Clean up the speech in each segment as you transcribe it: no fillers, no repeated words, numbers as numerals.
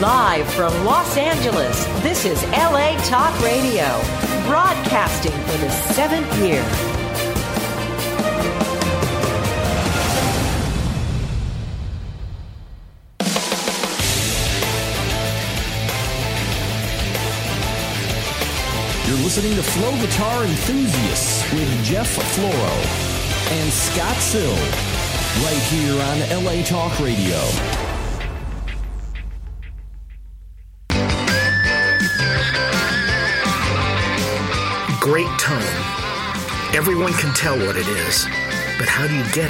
Live from Los Angeles, this is LA Talk Radio, broadcasting for the 7th year. You're listening to Flow Guitar Enthusiasts with Jeff Floro and Scott Sill, right here on LA Talk Radio. Great tone. Everyone can tell what it is, but how do you get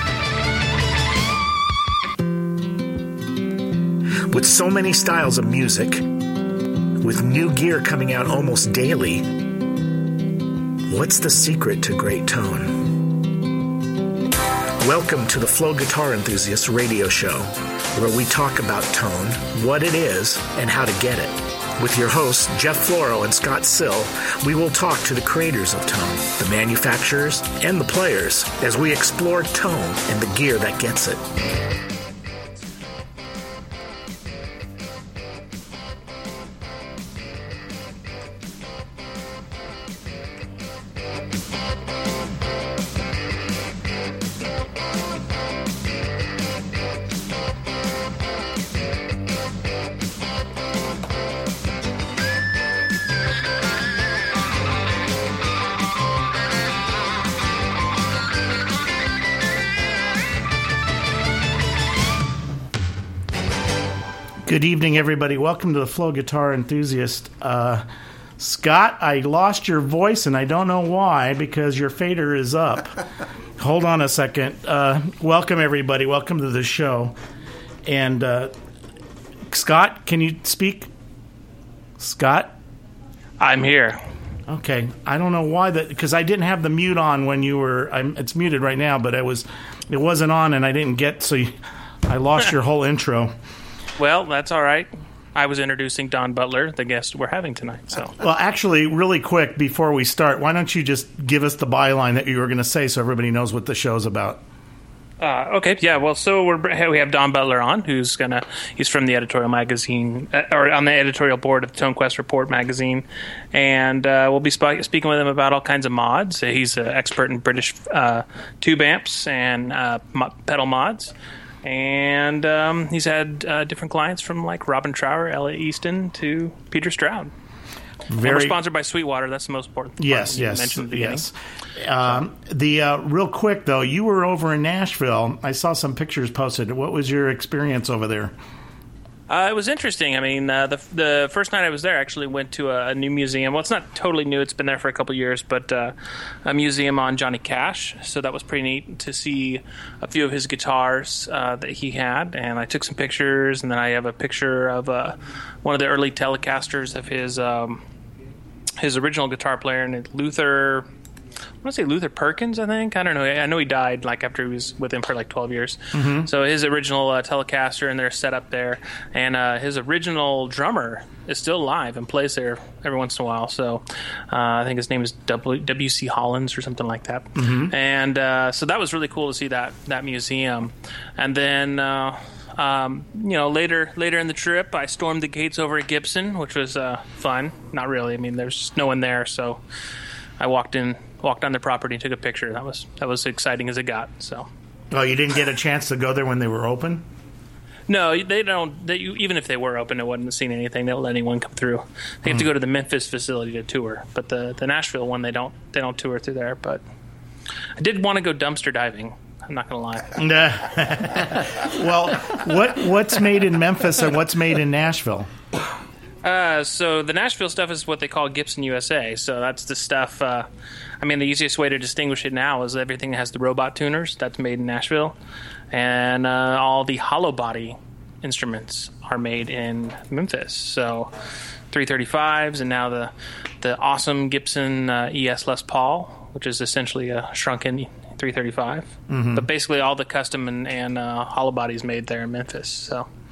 it? With so many styles of music, with new gear coming out almost daily, what's the secret to great tone? Welcome to the Flow Guitar Enthusiasts radio show, where we talk about tone, what it is, and how to get it. With your hosts, Jeff Floro and Scott Sill, we will talk to the creators of tone, the manufacturers, and the players as we explore tone and the gear that gets it. Good evening, everybody. Welcome to the Flow Guitar Enthusiast. Scott, I lost your voice, and I don't know why, because your fader is up. Hold on a second. Welcome, everybody. Welcome to the show. And Scott, can you speak? Scott? I'm here. Okay. I don't know why that, because I didn't have the mute on when you were. It's muted right now, but it wasn't on, and I didn't get. So I lost your whole intro. Well, that's all right. I was introducing Don Butler, the guest we're having tonight. So, well, actually, really quick before we start, why don't you just give us the byline that you were going to say so everybody knows what the show's about? Okay, yeah. Well, so we have Don Butler on, he's from the editorial magazine, or on the editorial board of the Tone Quest Report magazine, and we'll be speaking with him about all kinds of mods. He's an expert in British tube amps and pedal mods. And he's had different clients from like Robin Trower, Elliot Easton to Peter Stroud. We're sponsored by Sweetwater. That's the most important part. Yes. Real quick though, you were over in Nashville. I saw some pictures posted. What was your experience over there? It was interesting. I mean, the first night I was there, I actually went to a new museum. Well, it's not totally new. It's been there for a couple years, but a museum on Johnny Cash. So that was pretty neat to see a few of his guitars that he had. And I took some pictures, and then I have a picture of one of the early Telecasters of his original guitar player, and Luther... I want to say Luther Perkins, I think. I don't know. I know he died like after he was with him for like 12 years. Mm-hmm. So his original Telecaster, and they're set up there. And his original drummer is still alive and plays there every once in a while. So I think his name is W.C. Hollins or something like that. Mm-hmm. And so that was really cool to see that museum. And then... later in the trip, I stormed the gates over at Gibson, which was fun. Not really. I mean, there's no one there, so I walked on their property and took a picture. That was exciting as it got. So. Oh, you didn't get a chance to go there when they were open? No, they don't. Even if they were open, it wouldn't have seen anything. They don't let anyone come through. They have to go to the Memphis facility to tour, but the Nashville one they don't tour through there. But I did want to go dumpster diving. I'm not going to lie. Well, what's made in Memphis and what's made in Nashville? So the Nashville stuff is what they call Gibson USA. So that's the stuff. The easiest way to distinguish it now is everything that has the robot tuners. That's made in Nashville, and all the hollow body instruments are made in Memphis. So 335s, and now the awesome Gibson ES Les Paul, which is essentially a shrunken 335. Mm-hmm. But basically all the custom and hollow bodies made there in Memphis. So.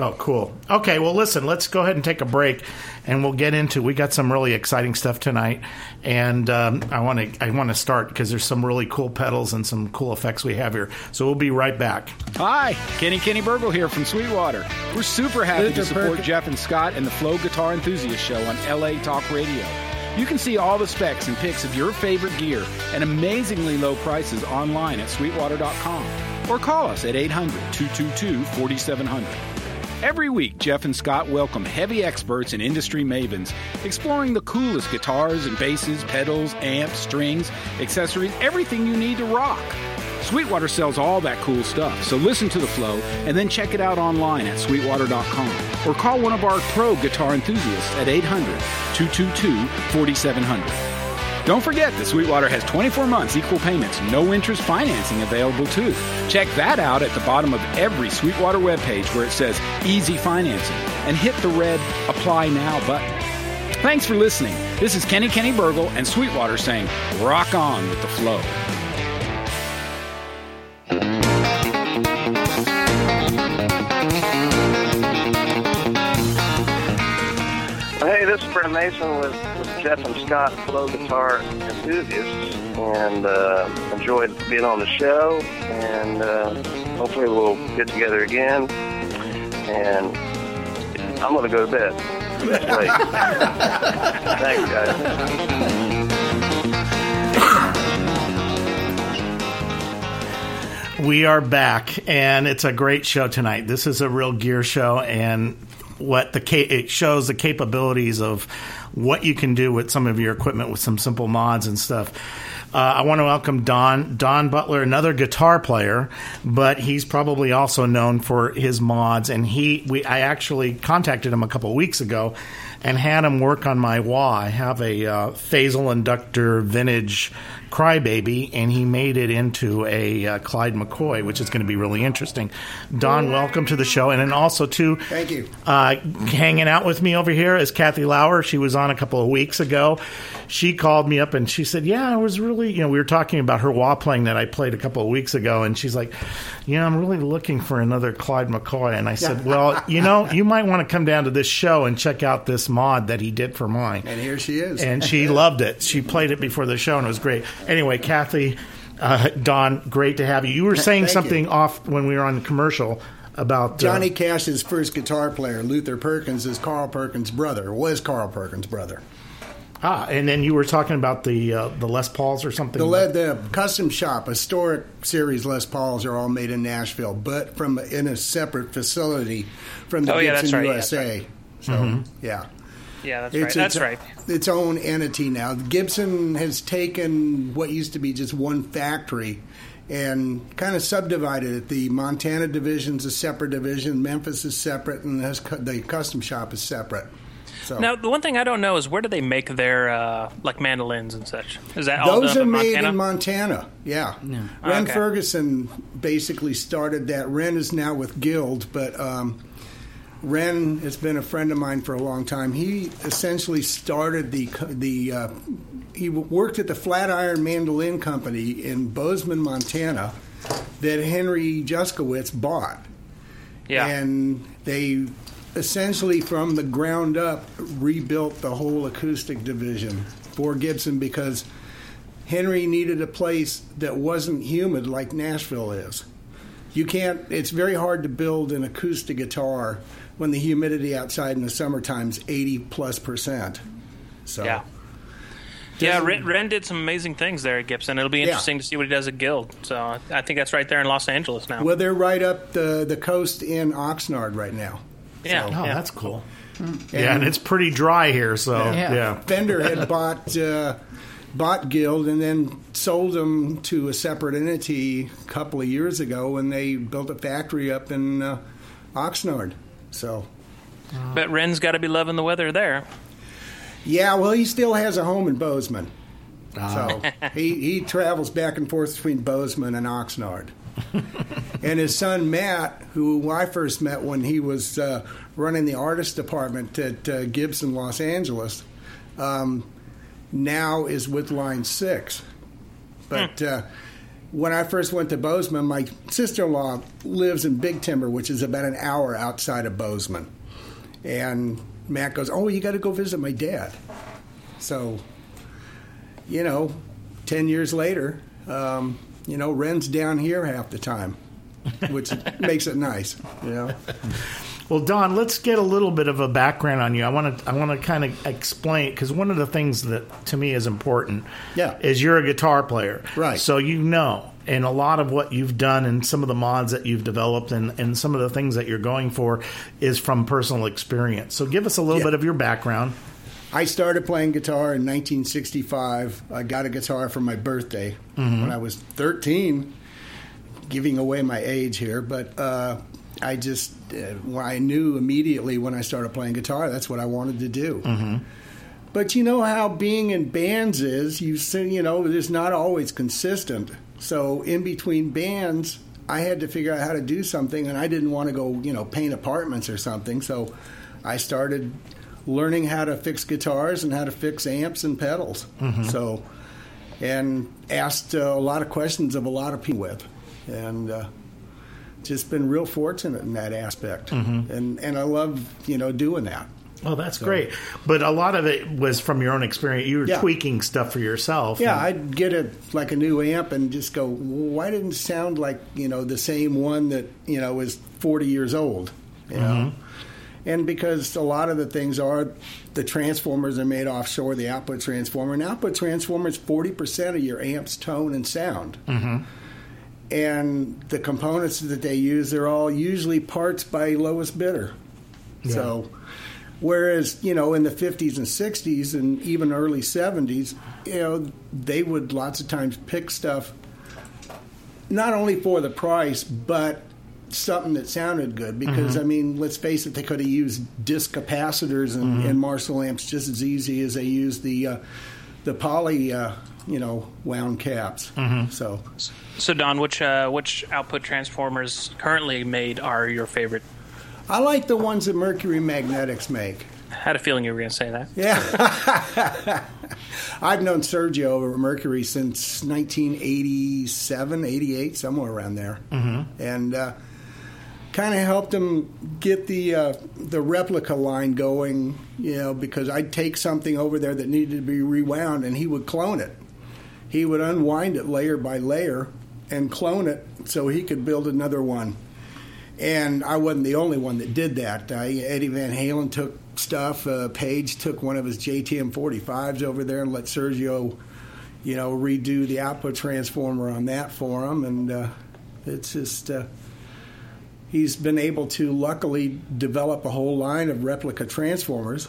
Oh, cool. Okay, well, listen, let's go ahead and take a break, and we'll get into. We got some really exciting stuff tonight, and I want to start because there's some really cool pedals and some cool effects we have here. So we'll be right back. Hi, Kenny Burgle here from Sweetwater. We're super happy to support Jeff and Scott and the Flow Guitar Enthusiast Show on LA Talk Radio. You can see all the specs and pics of your favorite gear and amazingly low prices online at sweetwater.com or call us at 800-222-4700. Every week, Jeff and Scott welcome heavy experts and industry mavens, exploring the coolest guitars and basses, pedals, amps, strings, accessories, everything you need to rock. Sweetwater sells all that cool stuff, so listen to the flow and then check it out online at sweetwater.com or call one of our pro guitar enthusiasts at 800-222-4700. Don't forget that Sweetwater has 24 months equal payments, no interest financing available too. Check that out at the bottom of every Sweetwater webpage where it says Easy Financing and hit the red Apply Now button. Thanks for listening. This is Kenny Burgle and Sweetwater saying, rock on with the flow. Hey, this is Brent Mason with Jeff and Scott, Flow Guitar Enthusiasts, and enjoyed being on the show, and hopefully we'll get together again, and I'm going to go to bed. That's late. Thanks, guys. We are back, and it's a great show tonight. This is a real gear show, and it shows the capabilities of what you can do with some of your equipment with some simple mods and stuff. I want to welcome Don Butler, another guitar player, but he's probably also known for his mods. And I actually contacted him a couple of weeks ago and had him work on my wah. I have a Phasal Inductor vintage Crybaby, and he made it into a Clyde McCoy, which is going to be really interesting. Don, welcome to the show. And then also, too, thank you. Hanging out with me over here is Kathy Lauer. She was on a couple of weeks ago. She called me up and she said, I was really, we were talking about her wah playing that I played a couple of weeks ago. And she's like, I'm really looking for another Clyde McCoy. And I said, well, you might want to come down to this show and check out this mod that he did for mine. And here she is. And she loved it. She played it before the show and it was great. Anyway, Kathy, Don, great to have you. You were saying something off when we were on the commercial about Johnny Cash's first guitar player, Luther Perkins, is Carl Perkins' brother. Was Carl Perkins' brother. And then you were talking about the Les Pauls or something? The Custom Shop, historic series Les Pauls are all made in Nashville, but in a separate facility from the Gibson USA. Right. So, yeah. Yeah, that's right. Its own entity now. Gibson has taken what used to be just one factory and kind of subdivided it. The Montana division's a separate division, Memphis is separate, and the Custom Shop is separate. So. Now, the one thing I don't know is where do they make their mandolins and such? Is that all those done are made Montana? in Montana? Yeah. Ren Ferguson basically started that. Ren is now with Guild, but Ren has been a friend of mine for a long time. He essentially started he worked at the Flatiron Mandolin Company in Bozeman, Montana, that Henry Juskowitz bought. Yeah. And they essentially from the ground up rebuilt the whole acoustic division for Gibson because Henry needed a place that wasn't humid like Nashville is. It's very hard to build an acoustic guitar when the humidity outside in the summertime is 80+%. So yeah, Ren did some amazing things there at Gibson. It'll be interesting to see what he does at Guild. So I think that's right there in Los Angeles now. Well, they're right up the coast in Oxnard right now. Yeah. So, that's cool. And it's pretty dry here, so Fender had bought Guild and then sold them to a separate entity a couple of years ago when they built a factory up in Oxnard. So, but Ren's got to be loving the weather there. Yeah, well, he still has a home in Bozeman. So he travels back and forth between Bozeman and Oxnard. And his son Matt, who I first met when he was running the artist department at Gibson Los Angeles, now is with Line 6. But when I first went to Bozeman, my sister-in-law lives in Big Timber, which is about an hour outside of Bozeman. And Matt goes, "Oh, you got to go visit my dad." So, 10 years later, Ren's down here half the time, which makes it nice, Well, Don, let's get a little bit of a background on you. I want to kind of explain, because one of the things that to me is important is you're a guitar player. Right. So and a lot of what you've done and some of the mods that you've developed and some of the things that you're going for is from personal experience. So give us a little bit of your background. I started playing guitar in 1965. I got a guitar for my birthday when I was 13, giving away my age here, but I just I knew immediately when I started playing guitar that's what I wanted to do. But you know how being in bands is, it's not always consistent. So in between bands, I had to figure out how to do something, and I didn't want to go, paint apartments or something. So I started learning how to fix guitars and how to fix amps and pedals. So, and asked a lot of questions of a lot of people and just been real fortunate in that aspect. And I love, doing that. Oh, that's great. But a lot of it was from your own experience. You were tweaking stuff for yourself. Yeah, I'd get a new amp and just go, why didn't it sound like, the same one that, is 40 years old, And because a lot of the things the transformers are made offshore, the output transformer. An output transformer is 40% of your amp's tone and sound. And the components that they use, they're all usually parts by lowest bidder. Yeah. So, whereas, in the 50s and 60s and even early 70s, they would lots of times pick stuff not only for the price, but something that sounded good. Because, let's face it, they could have used disc capacitors and Marshall amps just as easy as they used the poly, wound caps. So Don, which output transformers currently made are your favorite? I like the ones that Mercury Magnetics make. I had a feeling you were going to say that. Yeah. I've known Sergio over at Mercury since 1987, 88, somewhere around there. And kind of helped him get the replica line going, because I'd take something over there that needed to be rewound, and he would clone it. He would unwind it layer by layer and clone it so he could build another one. And I wasn't the only one that did that. Eddie Van Halen took stuff. Page took one of his JTM 45s over there and let Sergio, redo the output transformer on that for him. And it's just... he's been able to, luckily, develop a whole line of replica transformers.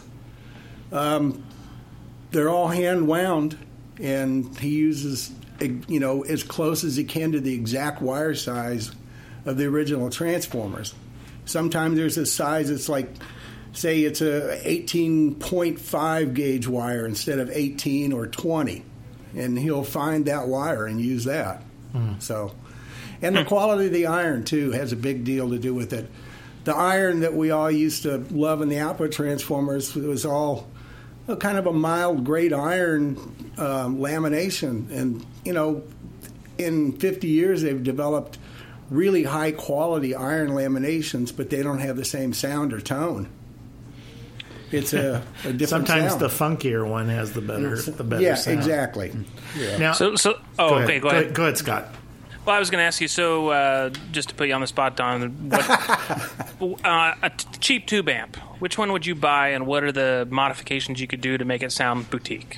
They're all hand-wound, and he uses, as close as he can to the exact wire size of the original transformers. Sometimes there's a size that's like, say it's a 18.5 gauge wire instead of 18 or 20, and he'll find that wire and use that. So, and the quality of the iron too has a big deal to do with it. The iron that we all used to love in the output transformers was all kind of a mild grade iron lamination, and in 50 years they've developed really high quality iron laminations, but they don't have the same sound or tone. It's a different Sometimes sound. The funkier one has the better yeah, sound. Exactly. Yeah. Now, go ahead. Go ahead, Scott. Well, I was going to ask you, just to put you on the spot, Don, a cheap tube amp, which one would you buy, and what are the modifications you could do to make it sound boutique?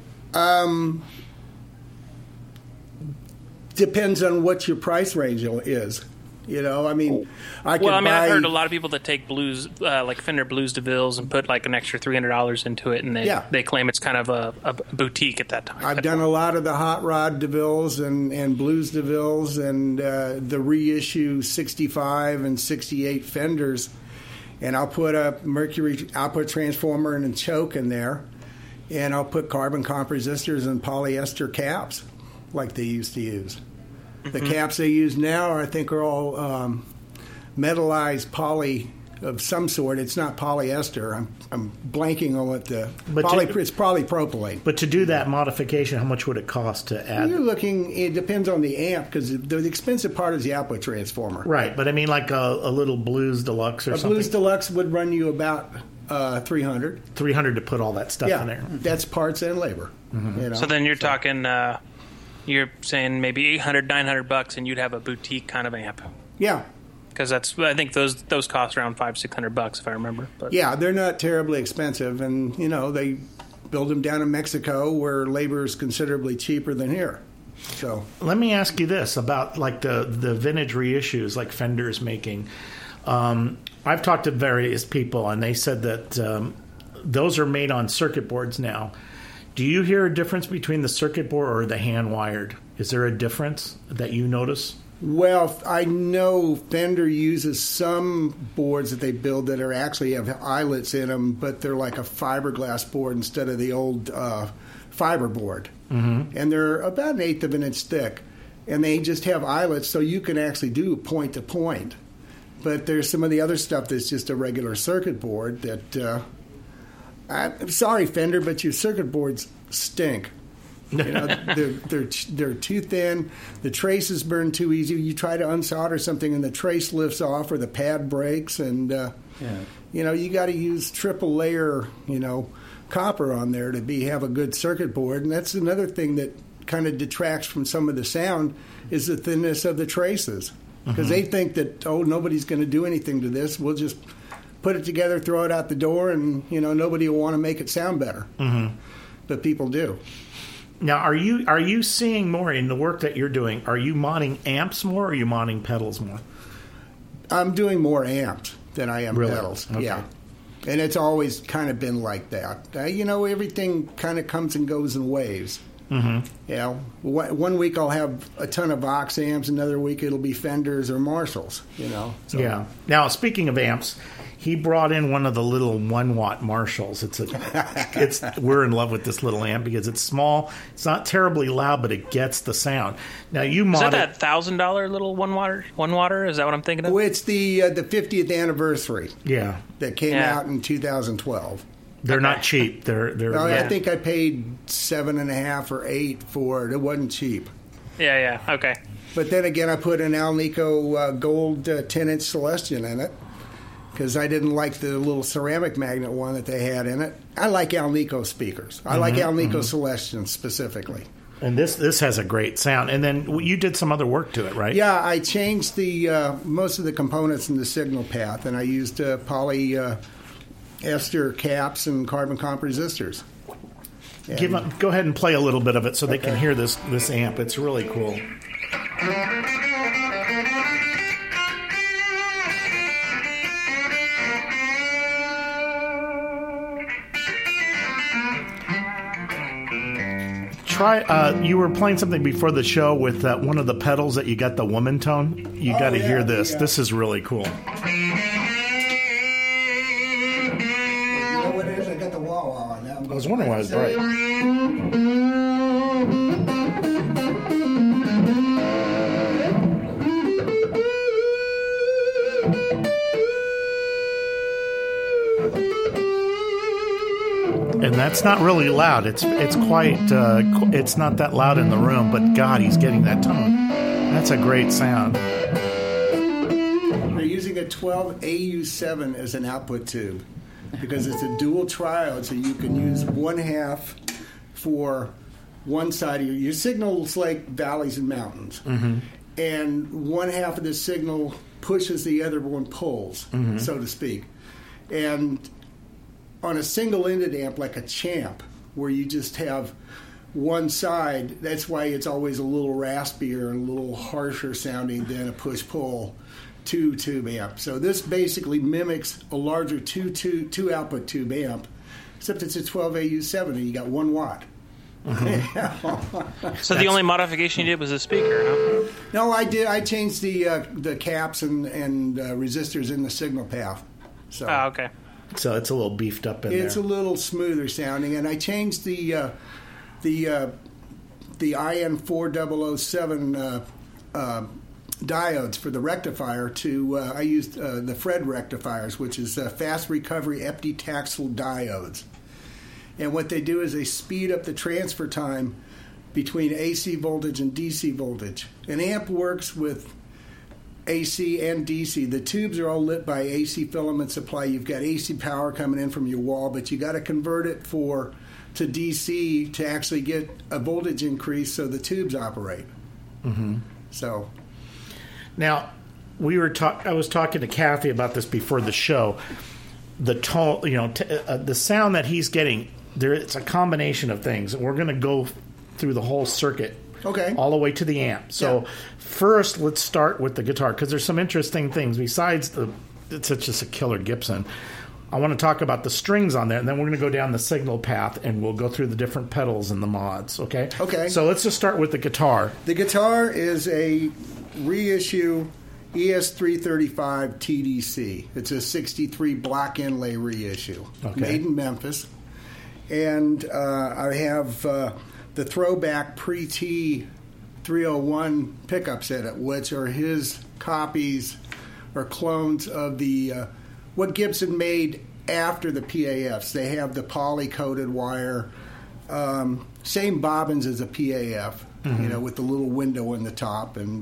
Depends on what your price range is. I've heard a lot of people that take blues, like Fender Blues DeVilles, and put like an extra $300 into it, and they claim it's kind of a boutique at that time. I've done a lot of the Hot Rod DeVilles and Blues DeVilles and the reissue 65 and 68 Fenders, and I'll put a Mercury output transformer and a choke in there, and I'll put carbon comp resistors and polyester caps like they used to use. The caps they use now, I think, are all metallized poly of some sort. It's not polyester. I'm blanking on what the But it's polypropylene. But to do that modification, how much would it cost to add? You're looking. It depends on the amp because the expensive part is the output transformer. Right, but I mean like a little Blues Deluxe or something. A Blues Deluxe would run you about $300. $300 to put all that stuff in there. That's parts and labor. Mm-hmm. You know? So then you're talking. You're saying maybe $800, $900, and you'd have a boutique kind of amp. Yeah. Because I think those cost around $500-$600 if I remember. But. Yeah, they're not terribly expensive, and they build them down in Mexico where labor is considerably cheaper than here. So let me ask you this about like the vintage reissues like Fender's making. I've talked to various people, and they said that those are made on circuit boards now. Do you hear a difference between the circuit board or the hand wired? Is there a difference that you notice? Well, I know Fender uses some boards that they build that are actually have eyelets in them, but they're like a fiberglass board instead of the old fiber board. Mm-hmm. And they're about 1/8 of an inch thick. And they just have eyelets so you can actually do point to point. But there's some of the other stuff that's just a regular circuit board that I'm sorry, Fender, but your circuit boards stink. They're too thin. The traces burn too easy. You try to unsolder something and the trace lifts off or the pad breaks, and you got to use triple layer copper on there to have a good circuit board. And that's another thing that kind of detracts from some of the sound is the thinness of the traces, because they think that nobody's going to do anything to this. We'll just put it together, throw it out the door, and nobody will want to make it sound better. Mm-hmm. But people do. Now, are you seeing more in the work that you're doing? Are you modding amps more, or are you modding pedals more? I'm doing more amps than I am pedals. Okay. Yeah, and it's always kind of been like that. Everything kind of comes and goes in waves. Mm-hmm. One week I'll have a ton of Vox amps, another week it'll be Fenders or Marshalls. So. Yeah. Now, speaking of amps, he brought in one of the little 1-watt Marshalls. We're in love with this little amp because it's small. It's not terribly loud, but it gets the sound. Now is that $1,000 little one water? Is that what I'm thinking of? Well, it's the 50th anniversary. Yeah, that came out in 2012. They're not cheap. They're. I think I paid $7.5 or $8 for it. It wasn't cheap. Yeah. Okay. But then again, I put an Alnico gold 10-inch Celestion in it, because I didn't like the little ceramic magnet one that they had in it. I like Alnico speakers. I like Alnico Celestion specifically. And this has a great sound. And then you did some other work to it, right? Yeah, I changed the most of the components in the signal path, and I used polyester caps and carbon comp resistors. Go ahead and play a little bit of it so they can hear this amp. It's really cool. You were playing something before the show with one of the pedals that you got the woman tone. You got to hear this. This is really cool. You know what it is? I got the wah-wah on that. I was wondering why I was right. And that's not really loud. It's quite. It's not that loud in the room, but God, he's getting that tone. That's a great sound. They're using a 12AU7 as an output tube because it's a dual triode, so you can use one half for one side of your signal's like valleys and mountains, and one half of the signal pushes the other one pulls, so to speak, and on a single-ended amp like a Champ, where you just have one side, that's why it's always a little raspier and a little harsher sounding than a push-pull two-tube amp. So this basically mimics a larger two-output tube amp, except it's a 12AU7 and you got 1 watt. So the only modification you did was the speaker, huh? No, I did. I changed the caps and resistors in the signal path. So. Oh, okay. So it's a little beefed up in there. It's a little smoother sounding, and I changed the IN4007 diodes for the rectifier to, I used the Fred rectifiers, which is fast recovery epitaxial diodes. And what they do is they speed up the transfer time between AC voltage and DC voltage. An amp works with AC and DC. The tubes are all lit by AC filament supply. You've got AC power coming in from your wall, but you got to convert it to DC to actually get a voltage increase so the tubes operate. Mm-hmm. So now I was talking to Kathy about this before the show. The tone, the sound that he's getting, it's a combination of things. We're going to go through the whole circuit, all the way to the amp. So first, let's start with the guitar because there's some interesting things besides it's just a killer Gibson. I want to talk about the strings on there, and then we're going to go down the signal path, and we'll go through the different pedals and the mods, okay? Okay. So let's just start with the guitar. The guitar is a reissue ES335 TDC. It's a 63 block inlay reissue, made in Memphis. And I have the throwback pre-T 301 pickups in it, which are his copies or clones of the what Gibson made after the PAFs. They have the poly-coated wire, same bobbins as a PAF, with the little window in the top. And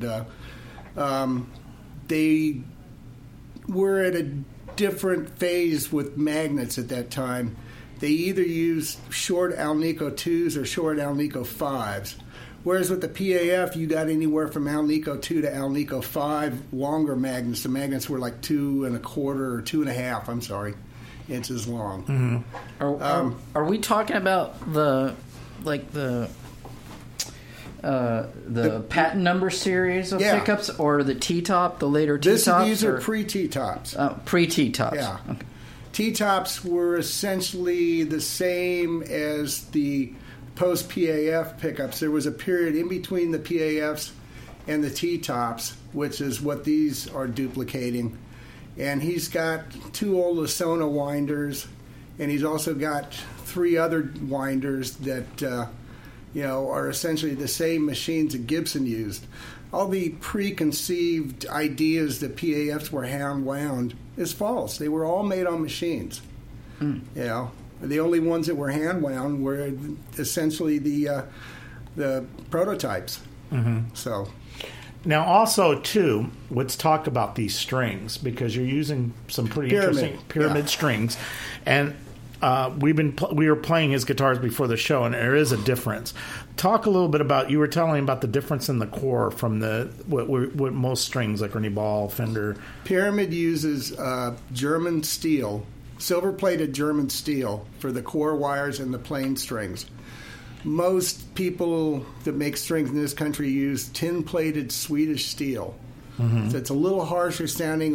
they were at a different phase with magnets at that time. They either used short Alnico 2s or short Alnico 5s. Whereas with the PAF, you got anywhere from Alnico 2 to Alnico 5 longer magnets. The magnets were like 2 1/4 or 2.5, inches long. Mm-hmm. Are we talking about the patent number series of pickups or the T-top, the later T-tops? These are pre-T-tops. Pre-T-tops. Yeah. Okay. T-tops were essentially the same as the post-PAF pickups. There was a period in between the PAFs and the T-tops, which is what these are duplicating. And he's got 2 old Lasona winders, and he's also got 3 other winders that are essentially the same machines that Gibson used. All the preconceived ideas that PAFs were hand-wound is false. They were all made on machines. The only ones that were hand-wound were essentially the prototypes. Mm-hmm. So, now also too, let's talk about these strings because you're using some pretty interesting pyramid strings, and we were playing his guitars before the show, and there is a difference. Talk a little bit about, you were telling about the difference in the core from what most strings like Ernie Ball, Fender. Pyramid uses German steel, silver-plated German steel for the core wires and the plain strings. Most people that make strings in this country use tin-plated Swedish steel. Mm-hmm. So it's a little harsher sounding,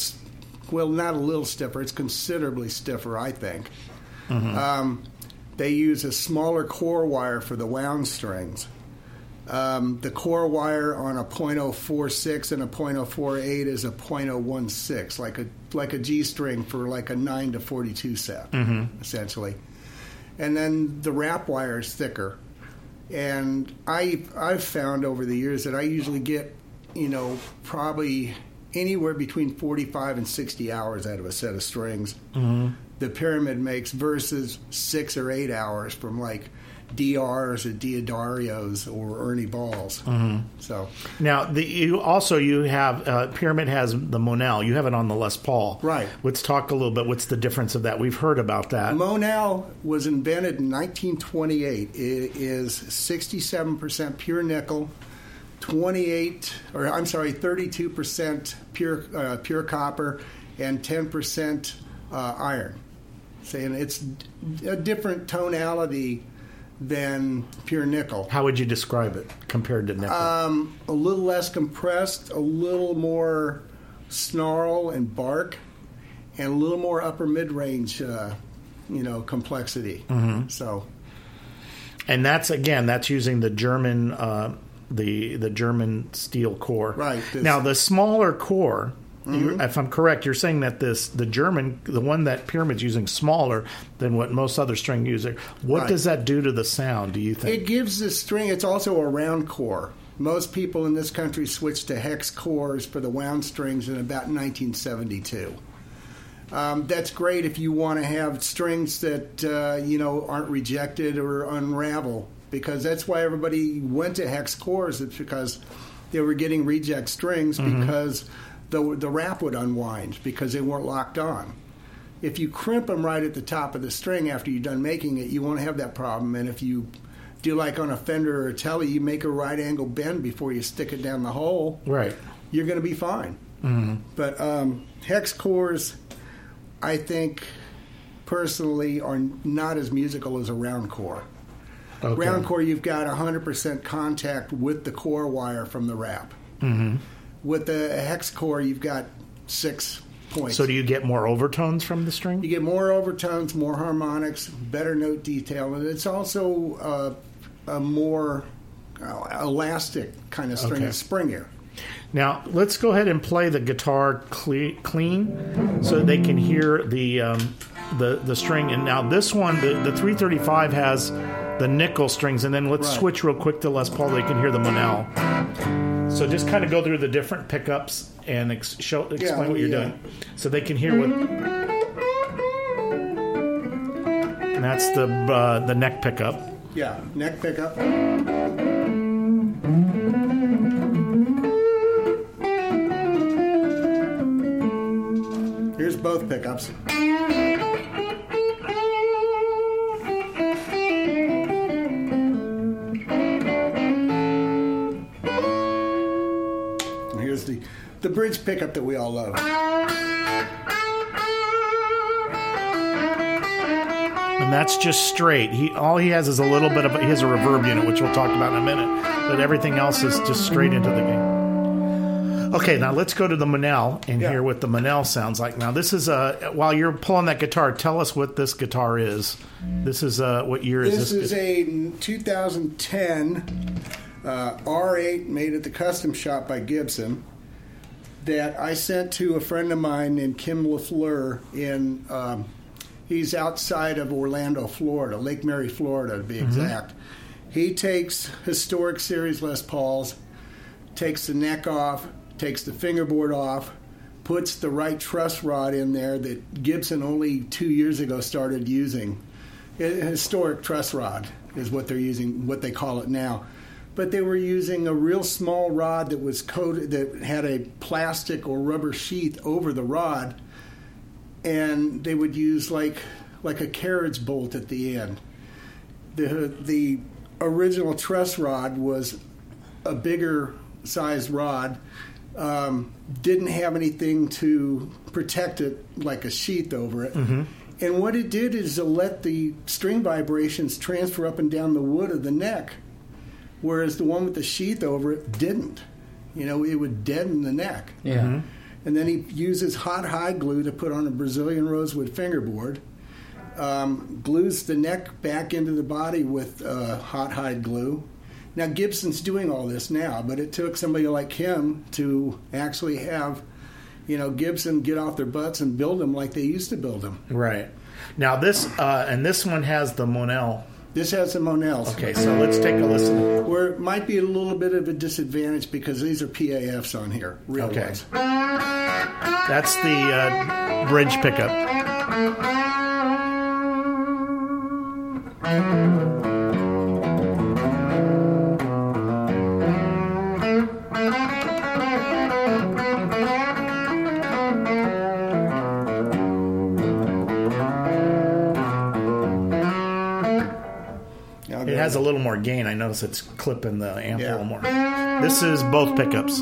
not a little stiffer. It's considerably stiffer, I think. Mm-hmm. They use a smaller core wire for the wound strings. The core wire on a .046 and a .048 is a .016, like a G string for like a 9 to 42 set, essentially. And then the wrap wire is thicker. And I've found over the years that I usually get, probably anywhere between 45 and 60 hours out of a set of strings. Mm-hmm. The Pyramid makes versus 6 or 8 hours from like DRs or Diodarios or Ernie Balls. Mm-hmm. So now you have Pyramid has the Monel. You have it on the Les Paul, right? Let's talk a little bit. What's the difference of that? We've heard about that. Monel was invented in 1928. It is 67% pure nickel, 32% pure copper, and 10% iron. Saying it's a different tonality than pure nickel. How would you describe it compared to nickel? A little less compressed, a little more snarl and bark, and a little more upper mid-range, complexity. Mm-hmm. So, and that's using the German, the German steel core. Right. Now the smaller core. Mm-hmm. If I'm correct, you're saying that the one that Pyramid's using, smaller than what most other string use. What does that do to the sound, do you think? It gives the string, it's also a round core. Most people in this country switched to hex cores for the wound strings in about 1972. That's great if you want to have strings that aren't rejected or unravel, because that's why everybody went to hex cores. It's because they were getting reject strings because the wrap would unwind because they weren't locked on. If you crimp them right at the top of the string after you're done making it, you won't have that problem. And if you do like on a Fender or a Tele, you make a right angle bend before you stick it down the hole, right, you're going to be fine. But hex cores, I think, personally, are not as musical as a round core. Okay. Round core, you've got 100% contact with the core wire from the wrap. With the hex core, you've got 6 points. So do you get more overtones from the string? You get more overtones, more harmonics, better note detail, and it's also a more elastic kind of string. It's springier. Now, let's go ahead and play the guitar clean so they can hear the string. And now this one, the 335 has the nickel strings, and then let's switch real quick to Les Paul so they can hear the Monel. So just kind of go through the different pickups and explain what you're doing, so they can hear what. And that's the neck pickup. Yeah, neck pickup. Here's both pickups. The bridge pickup that we all love. And that's just straight. All he has is a little bit of he has a reverb unit, which we'll talk about in a minute. But everything else is just straight into the game. Okay, now let's go to the Monel and hear what the Monel sounds like. Now this is while you're pulling that guitar, tell us what this guitar is. This is what year is this? This is a 2010 R8 made at the custom shop by Gibson that I sent to a friend of mine named Kim LaFleur in, he's outside of Orlando, Florida, Lake Mary, Florida to be exact. He takes historic series Les Pauls, takes the neck off, takes the fingerboard off, puts the right truss rod in there that Gibson only 2 years ago started using. A historic truss rod is what they're using, what they call it now. But they were using a real small rod that was coated, that had a plastic or rubber sheath over the rod, and they would use like a carriage bolt at the end. The original truss rod was a bigger sized rod, didn't have anything to protect it like a sheath over it. And what it did is to let the string vibrations transfer up and down the wood of the neck, whereas the one with the sheath over it didn't. It would deaden the neck. And then he uses hot hide glue to put on a Brazilian rosewood fingerboard, glues the neck back into the body with hot hide glue. Now, Gibson's doing all this now, but it took somebody like him to actually have, Gibson get off their butts and build them like they used to build them. Right. Now, this one has the Monel. This has the Monels. Okay, so let's take a listen. Where it might be a little bit of a disadvantage because these are PAFs on here. Real ones. That's the bridge pickup. It has a little more gain. I notice it's clipping the amp a little more. This is both pickups.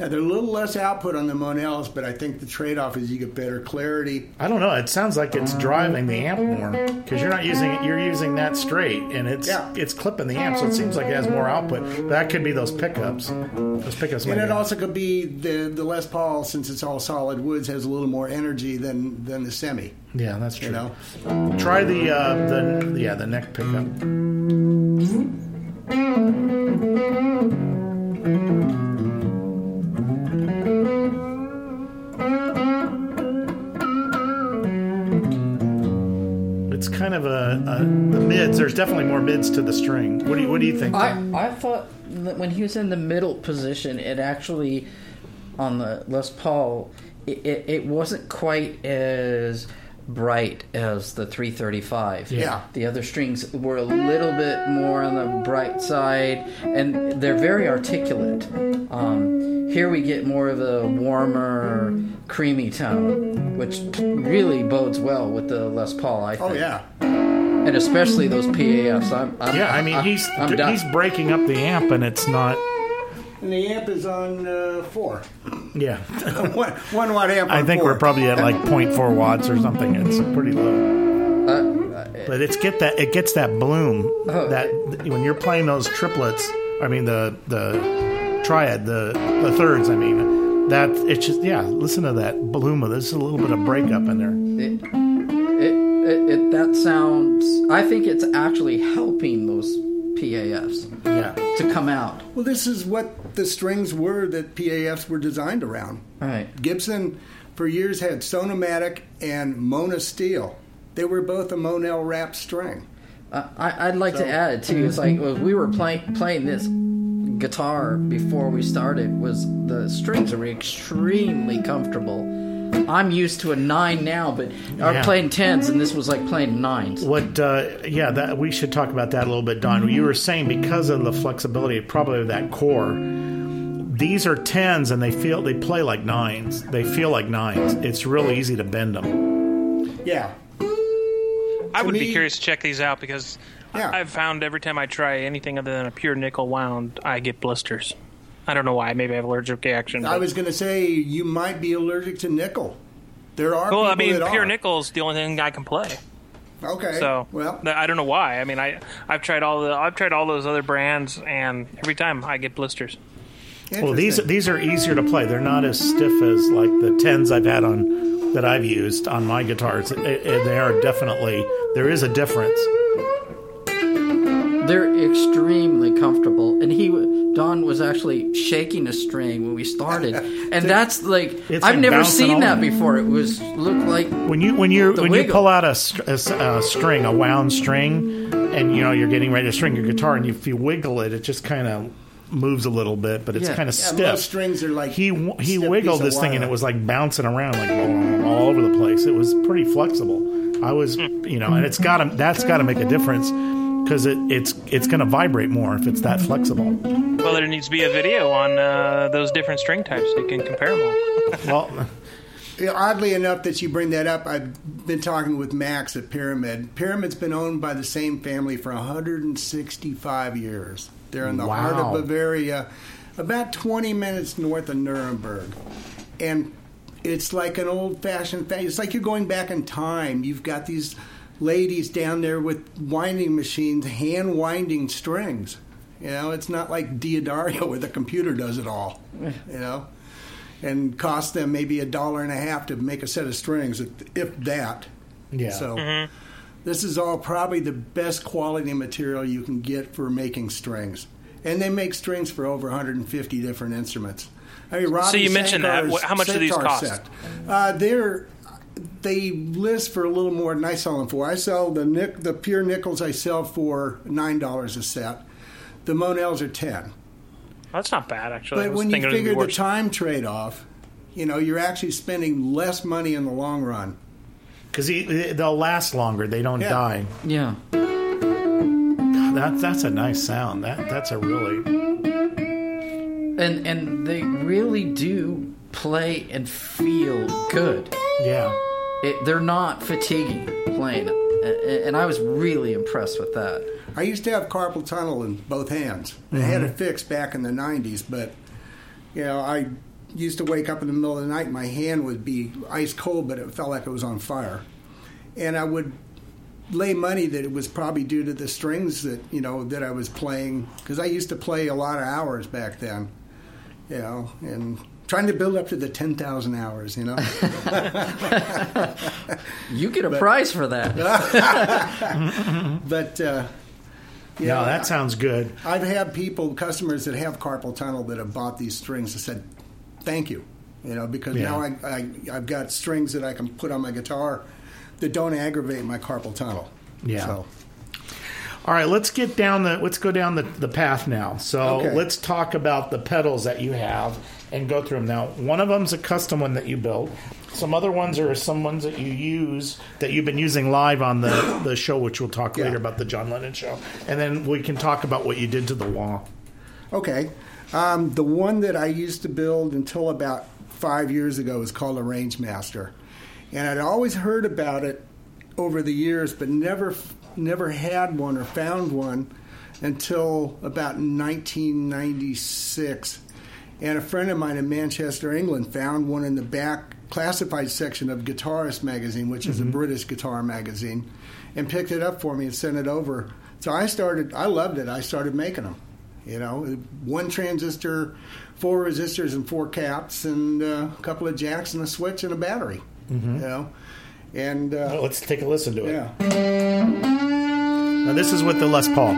Now, they're a little less output on the Monels, but I think the trade-off is you get better clarity. I don't know. It sounds like it's driving the amp more because you're not using it. You're using that straight, and it's clipping the amp, so it seems like it has more output. But that could be those pickups. Those pickups. And it also could be the Les Paul, since it's all solid woods, has a little more energy than the Semi. Yeah, that's true. Try the neck pickup. It's kind of the mids. There's definitely more mids to the string. What do you think? I thought that when he was in the middle position, it actually on the Les Paul, it wasn't quite as bright as the 335. Yeah. The other strings were a little bit more on the bright side, and they're very articulate. Here we get more of the warmer, creamy tone, which really bodes well with the Les Paul, I think. Oh, yeah. And especially those PAFs. He's breaking up the amp, and it's not... And the amp is on 4. Yeah. 1 watt amp on I think 4. we're probably at like 0.4 watts or something. It's pretty low. But it gets that bloom. That when you're playing those triplets, I mean the triad, the thirds, I mean, that it's just, listen to that bloom. There's a little bit of breakup in there. That sounds, I think it's actually helping those PAFs to come out. Well, this is what the strings were that PAFs were designed around. Right. Gibson, for years, had Sonomatic and Mona Steel. They were both a Monel wrapped string. I'd like to add, too, it's like we were playing this guitar before we started, was the strings are extremely comfortable. I'm used to a 9 now, but I'm playing 10s, and this was like playing 9s. That we should talk about that a little bit, Don. You were saying because of the flexibility, probably of that core, these are 10s, and they play like 9s. They feel like 9s. It's really easy to bend them. Yeah. I would be curious to check these out because I've found every time I try anything other than a pure nickel wound, I get blisters. I don't know why. Maybe I have allergic reaction. I was going to say you might be allergic to nickel. There are people that pure are. Nickel's the only thing I can play. Okay. So well, I don't know why. I mean, I've tried all those other brands, and every time I get blisters. Well, these are easier to play. They're not as stiff as like the 10s I've had that I've used on my guitars. They are definitely, there is a difference. They're extremely comfortable, and Don was actually shaking a string when we started, and that's like I've never seen that before. It looked like when you pull out a string, a wound string, and you're getting ready to string your guitar, and if you wiggle it, it just kind of moves a little bit, but it's kind of stiff. Most strings are like he wiggled this thing, and it was like bouncing around like all over the place. It was pretty flexible. I was, and that's got to make a difference. Because it's going to vibrate more if it's that flexible. Well, there needs to be a video on those different string types so you can compare them all. Well, oddly enough that you bring that up, I've been talking with Max at Pyramid. Pyramid's been owned by the same family for 165 years. They're in the heart of Bavaria, about 20 minutes north of Nuremberg. And it's like an old-fashioned thing. It's like you're going back in time. You've got these ladies down there with winding machines, hand winding strings. It's not like Diodario where the computer does it all. And cost them maybe $1.50 to make a set of strings, if that. Yeah. So this is all probably the best quality material you can get for making strings, and they make strings for over 150 different instruments. I mean, Robbie so you mentioned that. How much do these cost? They list for a little more than I sell them for. I sell the pure nickels I sell for $9 a set. The Monels are $10. That's not bad, actually. But when you figure the time trade-off, you're actually spending less money in the long run. Because they'll last longer. They don't die. Yeah. God, that's a nice sound. That's a really... And they really do play and feel good. Yeah. They're not fatiguing playing it. And I was really impressed with that. I used to have carpal tunnel in both hands. I had it fixed back in the 90s, but I used to wake up in the middle of the night, my hand would be ice cold, but it felt like it was on fire. And I would lay money that it was probably due to the strings that, that I was playing, because I used to play a lot of hours back then, and trying to build up to the 10,000 hours, You get a prize for that. But, no, that sounds good. I've had customers that have carpal tunnel that have bought these strings and said, thank you, because now I've got strings that I can put on my guitar that don't aggravate my carpal tunnel. Yeah. So. All right, let's go down the path now. So let's talk about the pedals that you have and go through them. Now, one of them's a custom one that you built. Some other ones are some ones that you use that you've been using live on the show, which we'll talk later about the John Lennon show. And then we can talk about what you did to the wall. Okay. The one that I used to build until about 5 years ago is called a Rangemaster. And I'd always heard about it over the years, but never had one or found one until about 1996. And a friend of mine in Manchester, England, found one in the back classified section of Guitarist magazine, which is a British guitar magazine, and picked it up for me and sent it over. So I loved it. I started making them. One transistor, 4 resistors and 4 caps, and a couple of jacks and a switch and a battery. And well, let's take a listen to it. Yeah. Now this is with the Les Paul.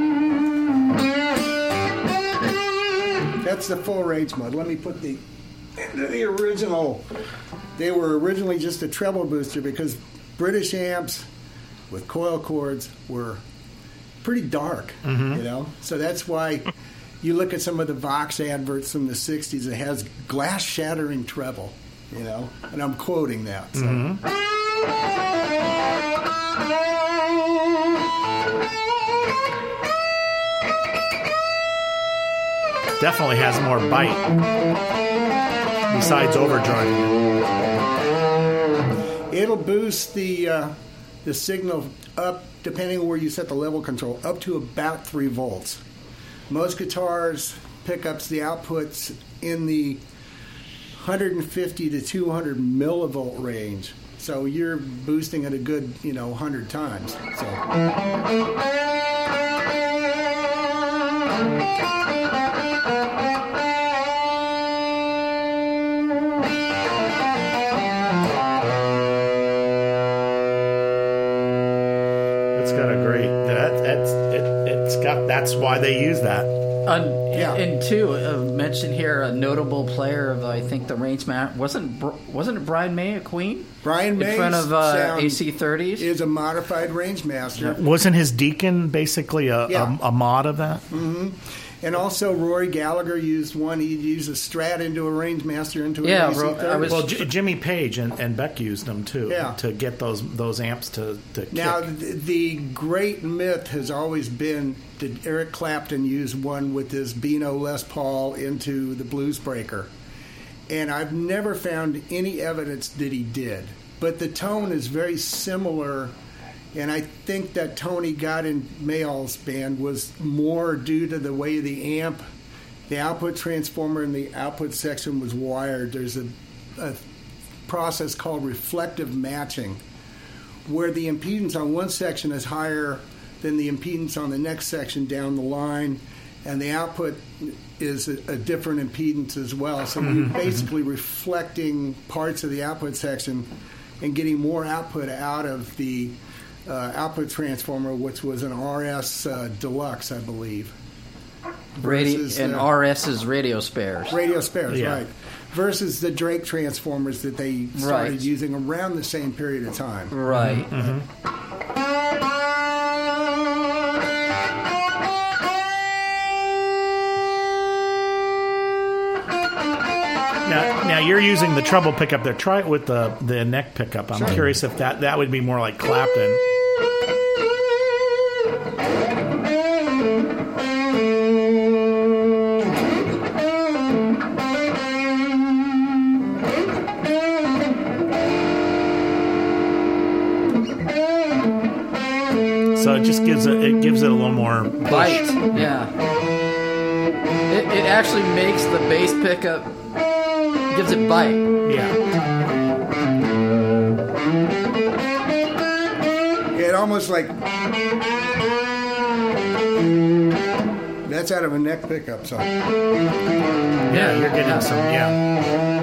That's the full range mode. Let me put the original. They were originally just a treble booster because British amps with coil cords were pretty dark, So that's why you look at some of the Vox adverts from the 60s, it has glass shattering treble, and I'm quoting that. So. Definitely has more bite besides overdriving. It'll boost the signal up, depending on where you set the level control, up to about 3 volts. Most guitars pickups the outputs in the 150 to 200 millivolt range. So you're boosting it a good, 100 times. So. That's why they use that. And two, mention here a notable player of the Rangemaster wasn't it Brian May at Queen? Brian May in front of AC30s is a modified Rangemaster. Wasn't his Deacon basically a mod of that? Mm-hmm. And also Rory Gallagher used one. He used a Strat into a Rangemaster into an AC30. Well, Jimmy Page and Beck used them too to get those amps to kick. Now, the great myth has always been, did Eric Clapton use one with his Beano Les Paul into the Blues Breaker? And I've never found any evidence that he did. But the tone is very similar. And I think that Tony got in Mayall's band was more due to the way the output transformer in the output section was wired. There's a process called reflective matching, where the impedance on one section is higher than the impedance on the next section down the line, and the output is a different impedance as well. So we're basically reflecting parts of the output section and getting more output out of the output transformer, which was an RS Deluxe, I believe. RS's radio spares. Radio spares, right. Versus the Drake transformers that they started using around the same period of time. Right. Now you're using the treble pickup there. Try it with the neck pickup. I'm curious if that would be more like Clapton. So it just gives it a little more bite. Yeah. It actually makes the bass pickup gives it bite. Yeah. It almost like that's out of a neck pickup song. Yeah, you're getting some. Yeah.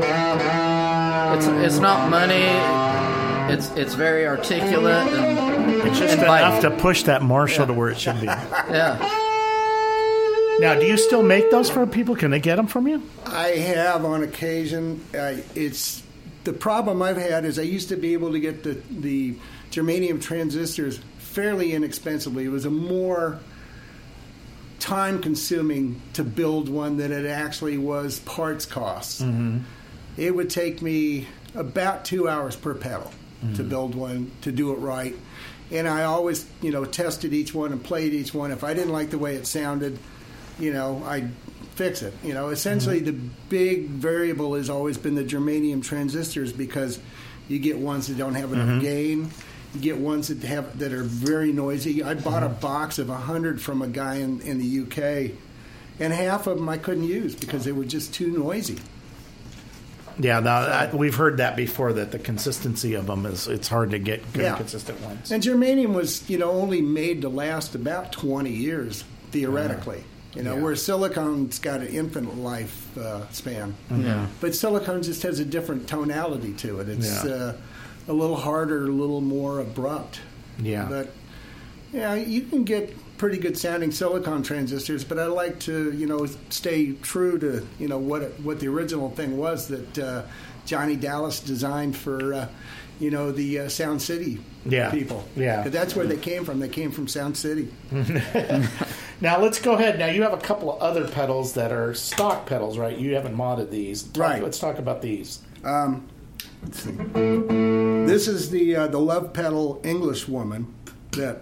It's not money. It's very articulate and It's just enough to push that Marshall to where it should be. Yeah. Now, do you still make those for people? Can they get them from you? I have on occasion. It's the problem I've had is I used to be able to get the germanium transistors fairly inexpensively. It was a more time-consuming to build one than it actually was parts costs. Mm-hmm. It would take me about 2 hours per pedal to build one, to do it right. And I always, tested each one and played each one. If I didn't like the way it sounded, I'd fix it. Essentially the big variable has always been the germanium transistors, because you get ones that don't have enough gain. You get ones that are very noisy. I bought a box of 100 from a guy in the UK, and half of them I couldn't use because they were just too noisy. Yeah, we've heard that before, that the consistency of them it's hard to get good, consistent ones. And germanium was, only made to last about 20 years, theoretically. Where silicone's got an infinite life span. Yeah. But silicone just has a different tonality to it. It's a little harder, a little more abrupt. Yeah. But, you can get pretty good sounding silicone transistors, but I like to, stay true to, what the original thing was that Johnny Dallas designed for, the Sound City people. Yeah. Because that's where they came from. They came from Sound City. Now, let's go ahead. Now, you have a couple of other pedals that are stock pedals, right? You haven't modded these. Right. Let's talk about these. Let's see. This is the Love Pedal English Woman that...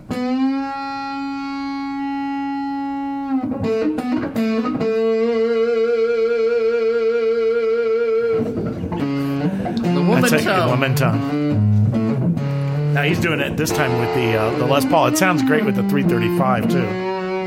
The woman tone. Woman tone. Now he's doing it this time with the Les Paul. It sounds great with the 335 too.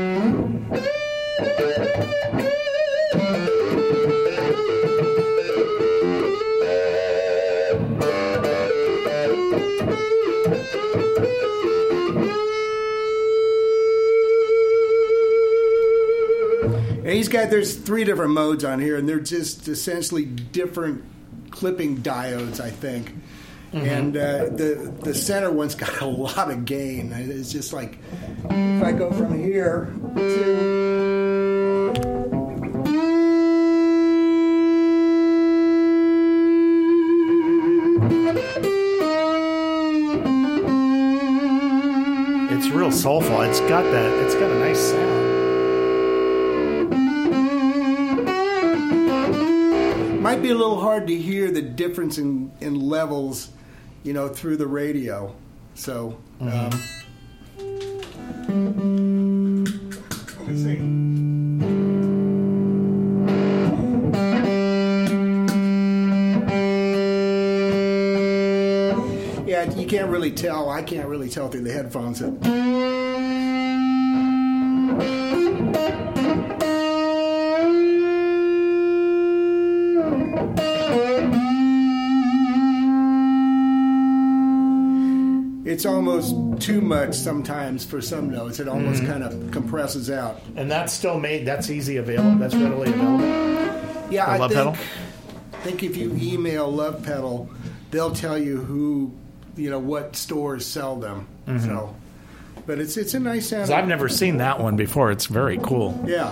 There's 3 different modes on here, and they're just essentially different clipping diodes, I think. Mm-hmm. And the center one's got a lot of gain. It's just like, if I go from here to... It's real soulful. It's got a nice sound. Might be a little hard to hear the difference in levels, through the radio. So, let's see. Yeah, you can't really tell. I can't really tell through the headphones. It's almost too much sometimes for some notes. It almost kind of compresses out. And that's still made. That's easy available. That's readily available. Yeah, I think if you email Love Pedal, they'll tell you who, what stores sell them. Mm-hmm. So, but it's a nice sound. I've never seen that one before. It's very cool. Yeah.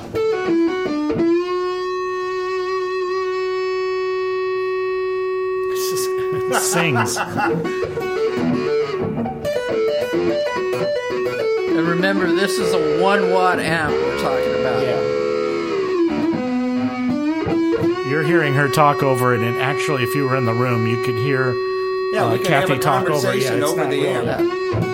It sings. And remember, this is a 1-watt amp we're talking about. Yeah. You're hearing her talk over it, and actually, if you were in the room, you could hear Kathy talk over it. Yeah, over the amp.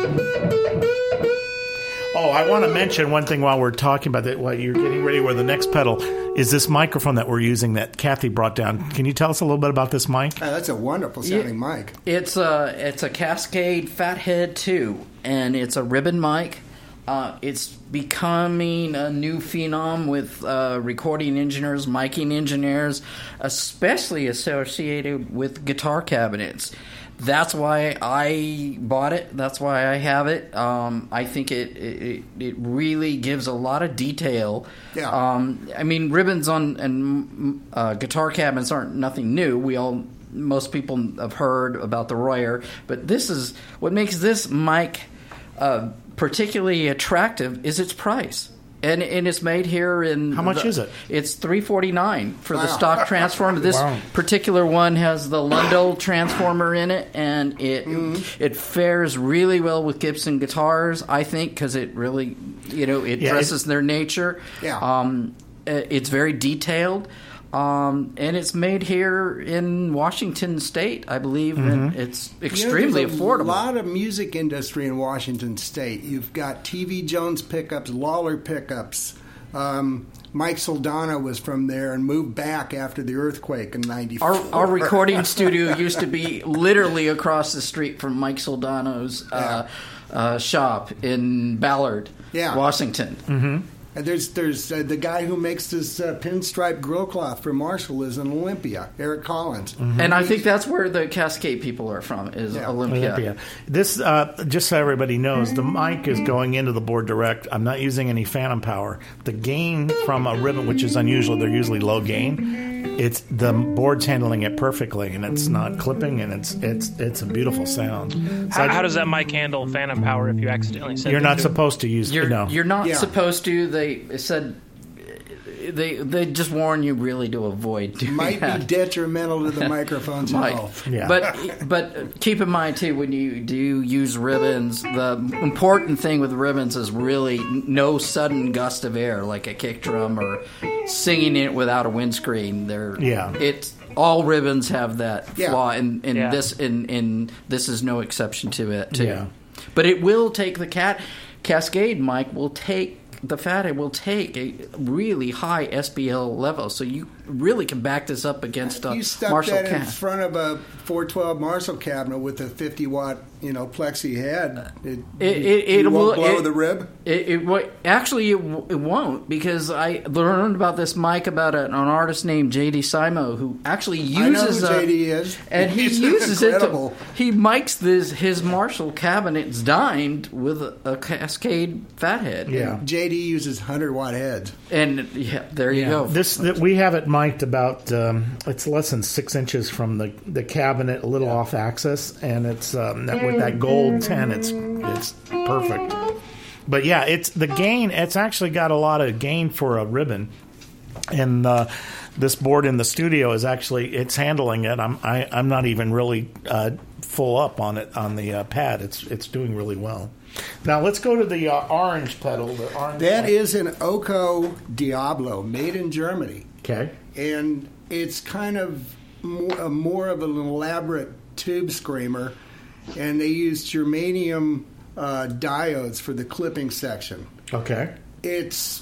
Oh, I want to mention one thing while we're talking about that. While you're getting ready, where the next pedal is this microphone that we're using that Kathy brought down. Can you tell us a little bit about this mic? That's a wonderful sounding mic. It's a Cascade Fathead 2, and it's a ribbon mic. It's becoming a new phenom with recording engineers, miking engineers, especially associated with guitar cabinets. That's why I bought it. That's why I have it. I think it really gives a lot of detail. Yeah. I mean, ribbons and guitar cabinets aren't nothing new. Most people have heard about the Royer, but this is what makes this mic particularly attractive is its price. And it's made here in... How much is it? It's $349 for the stock transformer. This particular one has the Lundell transformer in it, and it fares really well with Gibson guitars, I think, because it really, it dresses their nature. Yeah. It's very detailed. And it's made here in Washington State, I believe, and it's extremely affordable. There's a lot of music industry in Washington State. You've got TV Jones pickups, Lawler pickups. Mike Soldano was from there and moved back after the earthquake in '94. Our recording studio used to be literally across the street from Mike Soldano's shop in Ballard, Washington. Mm-hmm. There's the guy who makes this pinstripe grill cloth for Marshall is in Olympia, Eric Collins. Mm-hmm. And I think that's where the Cascade people are from, is Olympia. This, just so everybody knows, the mic is going into the board direct. I'm not using any phantom power. The gain from a ribbon, which is unusual, they're usually low gain. It's the board's handling it perfectly, and it's not clipping, and it's a beautiful sound. So how does that mic handle phantom power if you accidentally send it? You're not supposed to use. You're not supposed to. They said they just warn you really to avoid doing might that. Be detrimental to the microphone's health. Yeah. But keep in mind too, when you do use ribbons, the important thing with ribbons is really no sudden gust of air like a kick drum or singing it without a windscreen. It's all ribbons have that flaw, and this is no exception to it too. Yeah. But it will take the Cascade mic will take. The Fathead will take a really high SBL level, so you really can back this up against a Marshall You stuck that in cabinet. front of a 412 Marshall cabinet with a 50-watt, plexi head. It won't blow the rib? Actually, it won't, because I learned about this mic about an artist named J.D. Simo, who actually uses I know who J.D. is. And he uses incredible. He mics his Marshall cabinets dimed with a Cascade Fathead. Yeah. J.D. uses 100-watt heads. And there you go. We have it mic'd about it's less than 6 inches from the cabinet, a little off axis, and it's with that gold 10, it's perfect. But yeah, it's the gain. It's actually got a lot of gain for a ribbon, and this board in the studio is it's handling it. I'm not even really full up on it on the pad. It's doing really well. Now let's go to the orange pedal. That is an Oco Diablo, made in Germany. Okay. And it's kind of more of an elaborate tube screamer, and they use germanium diodes for the clipping section. Okay. It's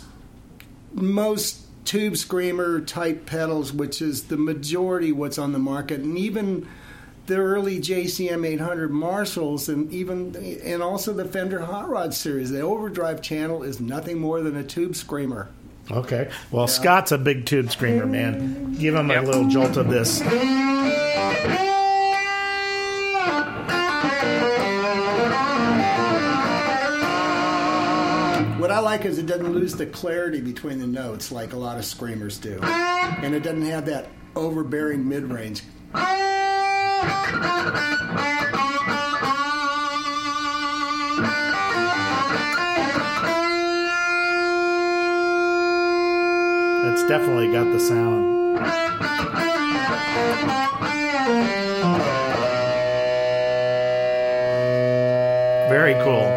most tube screamer type pedals, which is the majority what's on the market, and even the early JCM 800 Marshalls, and also the Fender Hot Rod series. The overdrive channel is nothing more than a tube screamer. Okay. Well, Scott's a big tube screamer, man. Give him a little jolt of this. What I like is it doesn't lose the clarity between the notes like a lot of screamers do. And it doesn't have that overbearing mid-range. It's definitely got the sound. Very cool.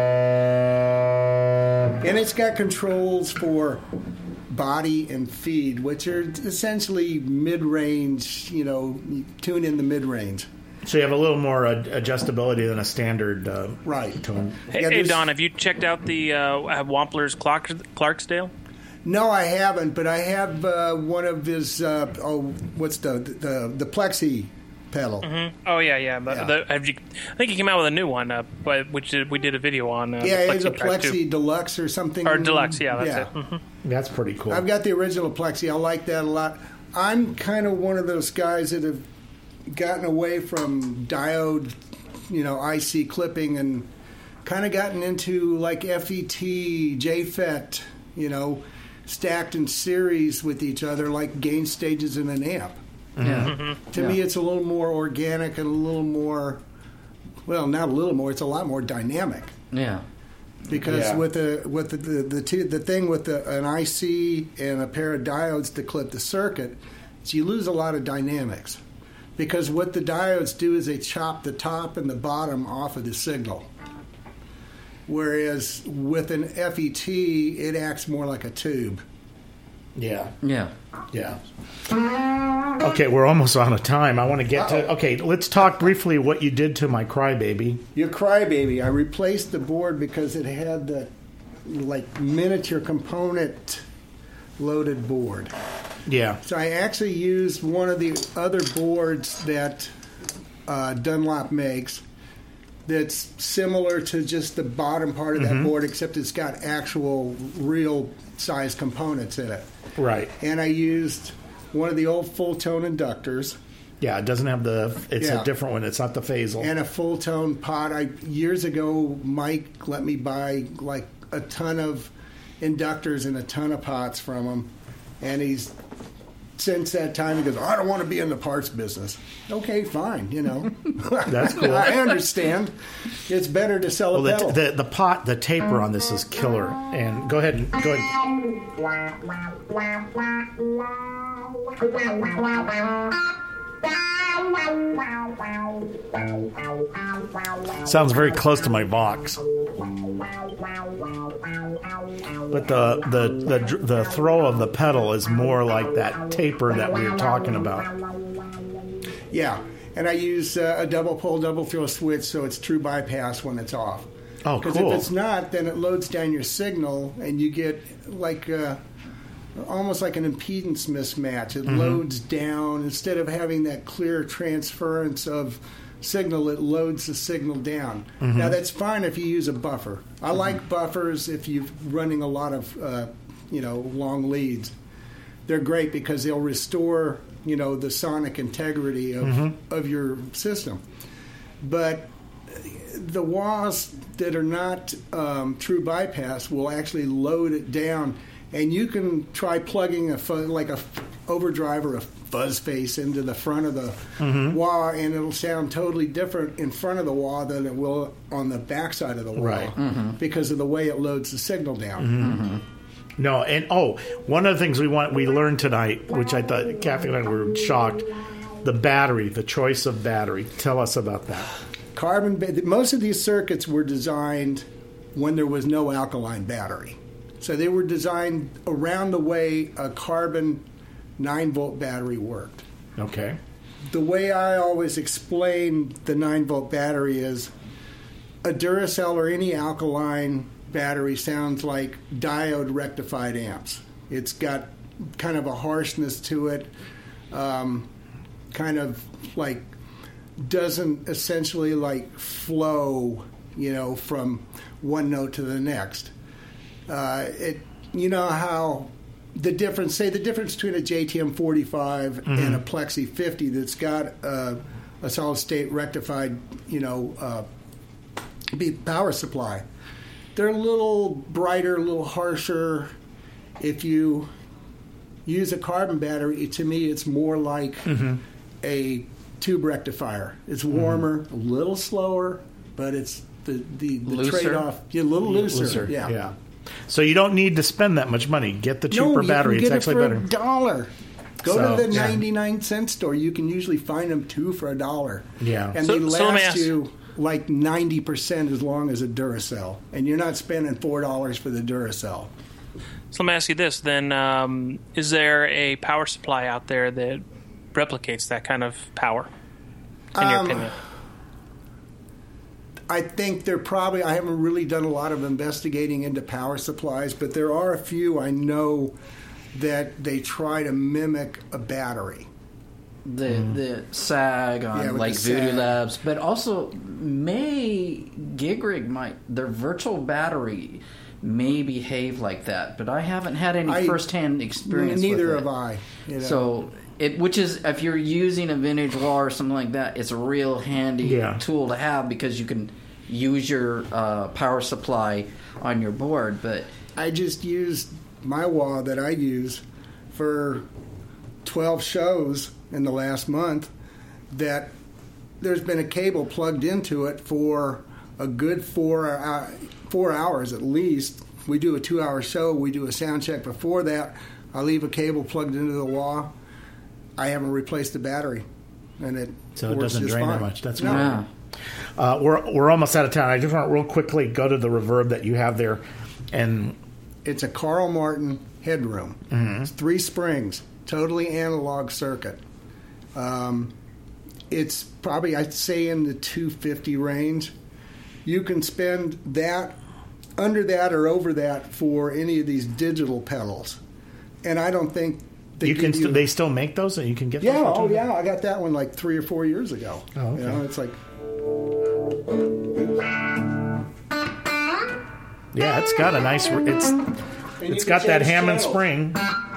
And it's got controls for body and feed, which are essentially mid-range, tune in the mid-range. So you have a little more adjustability than a standard tone. Hey, Don, have you checked out the Wampler's Clarksdale? No, I haven't, but I have one of his, what's the Plexi pedal. Mm-hmm. Oh yeah. But I think he came out with a new one, which we did a video on. It's a Plexi Deluxe or something. Or Deluxe, that's it. Mm-hmm. That's pretty cool. I've got the original Plexi. I like that a lot. I'm kind of one of those guys that have gotten away from diode, IC clipping, and kind of gotten into like FET, JFET, stacked in series with each other like gain stages in an amp. Yeah. Mm-hmm. To me, it's a little more organic and a little more, well, not a little more, it's a lot more dynamic. Yeah. Because with the thing with an IC and a pair of diodes to clip the circuit, is you lose a lot of dynamics. Because what the diodes do is they chop the top and the bottom off of the signal. Whereas with an FET, it acts more like a tube. Yeah. Okay, we're almost out of time. I want to get to... Okay, let's talk briefly what you did to my Crybaby. Your Crybaby. I replaced the board because it had the miniature component loaded board. Yeah. So I actually used one of the other boards that Dunlop makes that's similar to just the bottom part of that board, except it's got actual real size components in it. Right. And I used one of the old full tone inductors. Yeah, it doesn't have it's a different one. It's not the phasal. And a full tone pot. Years ago, Mike let me buy like a ton of inductors and a ton of pots from him. And since that time, he goes, I don't want to be in the parts business. Okay, fine, That's cool. I understand. It's better to sell a pedal. The taper on this is killer. And go ahead. Sounds very close to my Vox. But the throw of the pedal is more like that taper that we were talking about. Yeah, and I use a double pole, double throw switch, so it's true bypass when it's off. Oh, cool. Because if it's not, then it loads down your signal, and you get almost like an impedance mismatch. It loads down. Instead of having that clear transference of signal, it loads the signal down. Now, that's fine if you use a buffer. I like buffers if you're running a lot of, long leads. They're great because they'll restore, the sonic integrity of your system. But the WAs that are not true bypass will actually load it down. And you can try plugging a overdrive or a fuzz face into the front of the wah, and it'll sound totally different in front of the wah than it will on the backside of the wah, right. Because of the way it loads the signal down. No, and one of the things we learned tonight, which I thought Kathy and I were shocked, the choice of battery. Tell us about that. Most of these circuits were designed when there was no alkaline battery. So they were designed around the way a carbon 9-volt battery worked. Okay. The way I always explain the 9-volt battery is a Duracell or any alkaline battery sounds like diode rectified amps. It's got kind of a harshness to it, kind of like doesn't essentially like flow, from one note to the next. How the difference between a JTM 45 and a Plexi 50 that's got a solid state rectified, power supply. They're a little brighter, a little harsher. If you use a carbon battery, to me, it's more like a tube rectifier. It's warmer, a little slower, but it's the trade-off. A little looser. Yeah. So you don't need to spend that much money. Get the cheaper battery. It's actually better. $1. Go to the 99-cent store. You can usually find them two for $1. Yeah. And they last you like 90% as long as a Duracell. And you're not spending $4 for the Duracell. So let me ask you this then. Is there a power supply out there that replicates that kind of power, in your opinion? I think I haven't really done a lot of investigating into power supplies, but there are a few I know that they try to mimic a battery. the SAG on like Voodoo Labs, but also Gig Rig their virtual battery may behave like that, but I haven't had any first-hand experience. Neither with it. have I. So which is, if you're using a vintage wah or something like that, it's a real handy tool to have because you can use your power supply on your board. But I just used my wah that I use for 12 shows in the last month. That there's been a cable plugged into it for a good 4 hours at least. We do a 2-hour show. We do a sound check before that. I leave a cable plugged into the wah. I haven't replaced the battery, and it doesn't drain that much. That's great. Yeah. We're almost out of time. I just want to real quickly go to the reverb that you have there, and it's a Carl Martin headroom. Mm-hmm. It's 3 springs, totally analog circuit. It's probably, I'd say, in the $250 range. You can spend that, under that, or over that for any of these digital pedals, and I don't think. They still make those, and you can get. Yeah, those I got that one like 3 or 4 years ago. Oh, okay. It's like. Yeah, it's got a nice. It's got that Hammond spring,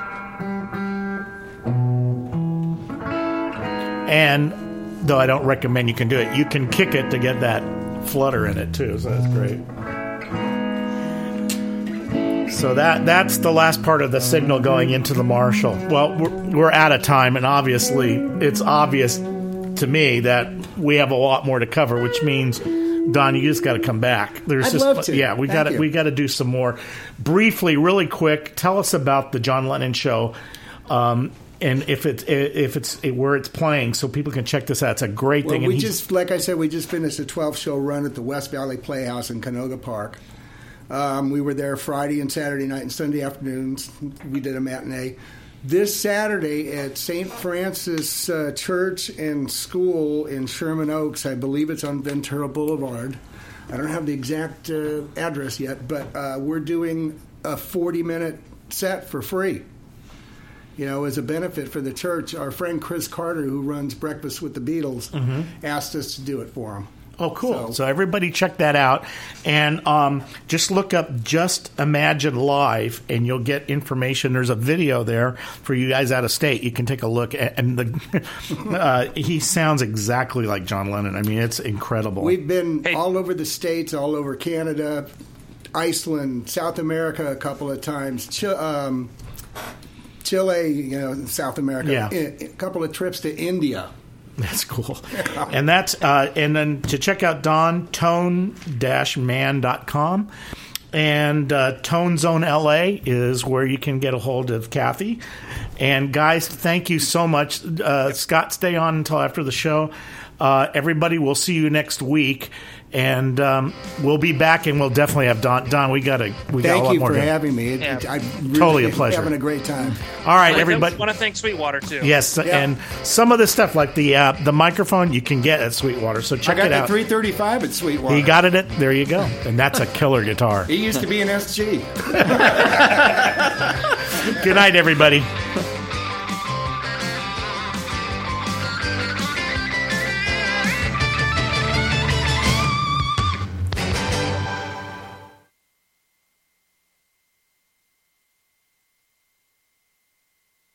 and though I don't recommend you can do it, you can kick it to get that flutter in it too. So that's great. So that's the last part of the signal going into the Marshall. Well, we're out of time, and obviously it's obvious to me that we have a lot more to cover, which means, Don, you just got to come back. I'd love to. Yeah, we got to do some more. Briefly, really quick, tell us about the John Lennon show, and if it's where it's playing, so people can check this out. It's a great thing. We just finished a 12-show run at the West Valley Playhouse in Canoga Park. We were there Friday and Saturday night and Sunday afternoons. We did a matinee. This Saturday at St. Francis Church and School in Sherman Oaks, I believe it's on Ventura Boulevard. I don't have the exact address yet, but we're doing a 40-minute set for free. As a benefit for the church. Our friend Chris Carter, who runs Breakfast with the Beatles, asked us to do it for him. Oh, cool. So everybody check that out. And just look up Just Imagine Live, and you'll get information. There's a video there for you guys out of state. You can take a look. And he sounds exactly like John Lennon. I mean, it's incredible. We've been all over the States, all over Canada, Iceland, South America a couple of times, Chile, South America, a couple of trips to India. That's cool. And that's and then to check out Don, tone-man.com. And Tone Zone LA is where you can get a hold of Kathy. And guys, thank you so much. Scott, stay on until after the show. Everybody, we'll see you next week. And we'll be back, and we'll definitely have Don. Don, we got a lot more. Thank you for having me. I'm really totally a pleasure. Having a great time. All right, everybody. I want to thank Sweetwater too. Yes, and some of the stuff like the microphone you can get at Sweetwater. So check it out. I got the 335 at Sweetwater. He got it. There you go. And that's a killer guitar. He used to be an SG. Good night, everybody.